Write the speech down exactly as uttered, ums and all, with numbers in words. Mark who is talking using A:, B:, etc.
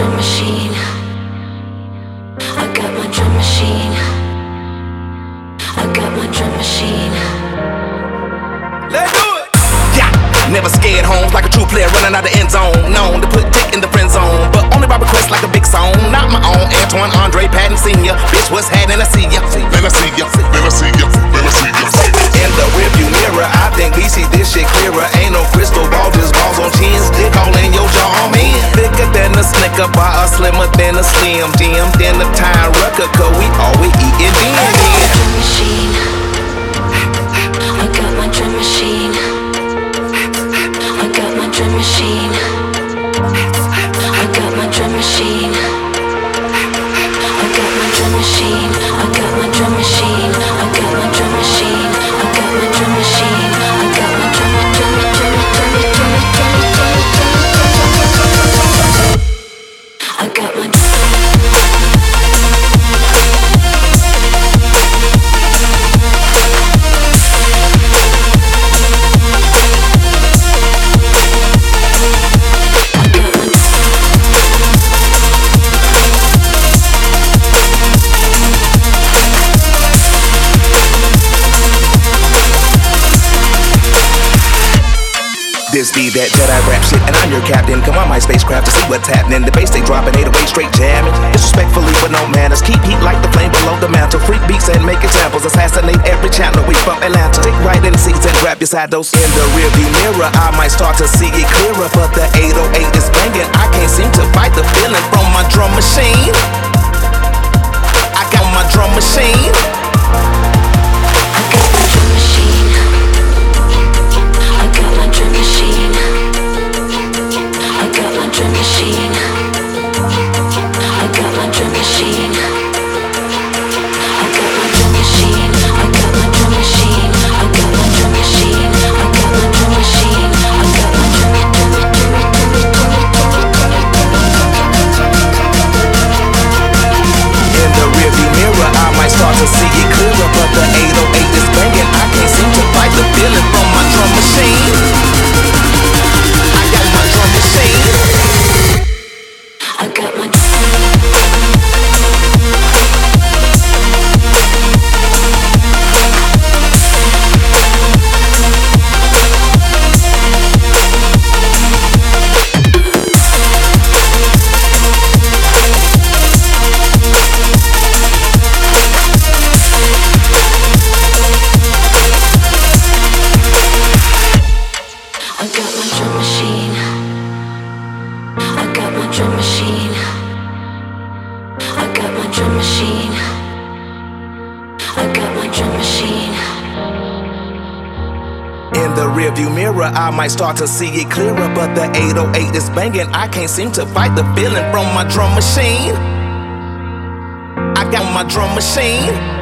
A: drum machine. I got my drum machine. I got my drum machine.
B: Let's do it! Yeah, never scared homes like a true player running out the end zone. Known to put dick in the friend zone, but only by request like a big song. Not my own, Antoine Andre Patton Senior Bitch, what's happening? I see ya.
C: Man, I see ya, man, I see ya, man, I see ya.
B: In the rearview mirror, I think we see this shit clearer. Ain't no crystal ball, just balls on chins. Dick all in your jaw, man. Thicker than a Snicker bar, slimmer than a Slim Jim. Then the time record, cause we always eatin' then.
A: Drum machine. I got my drum machine. I got my drum machine. I got my drum machine. I got my drum machine. I got my drum machine. I got my drum machine. I got my drum machine. I got my drum drum drum drum drum drum. I got my
B: This be that Jedi rap shit, and I'm your captain. Come on my spacecraft to see what's happening. The bass they dropping, eight oh eight straight jamming. Disrespectfully but no manners. Keep heat like the flame below the mantle. Freak beats and make examples. Assassinate every channel. We from Atlanta. Take right in the seats and grab your saddles. In the rearview mirror, I might start to see it clearer, but the eight oh eight is banging. I can't seem to fight the feeling from my drum machine. I got my drum machine.
A: drum machine. I got my drum machine. I got my drum machine. I got my drum machine. I got my drum machine. I got my drum machine. I got my drum
B: In the rearview mirror, I might start to see it clearer, but the eight oh eight is banging. I can't seem to fight the feeling from my drum machine. I got my drum machine.
A: I got my I got my drum machine. I got my drum machine. I got my drum machine. I got my drum machine.
B: In the rearview mirror, I might start to see it clearer, but the eight oh eight is banging. I can't seem to fight the feeling from my drum machine. I got my drum machine.